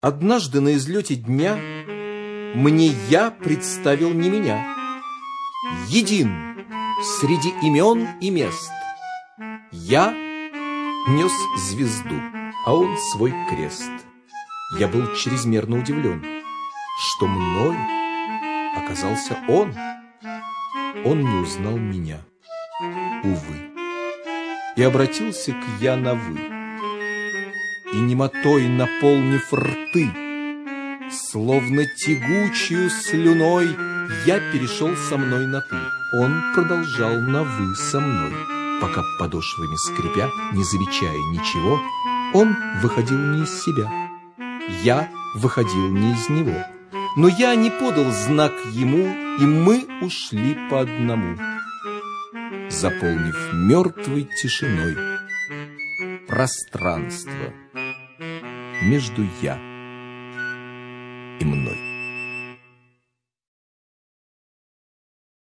Однажды на излете дня мне я представил не меня. Един среди имен и мест. Я нес звезду, а он свой крест. Я был чрезмерно удивлен, что мной оказался он. Он не узнал меня, увы, и обратился к я на вы. И немотой наполнив рты, словно тягучую слюной, я перешел со мной на ты. Он продолжал на вы со мной, пока подошвами скрипя, не замечая ничего, он выходил не из себя. Я выходил не из него, но я не подал знак ему, и мы ушли по одному, заполнив мертвой тишиной пространство между я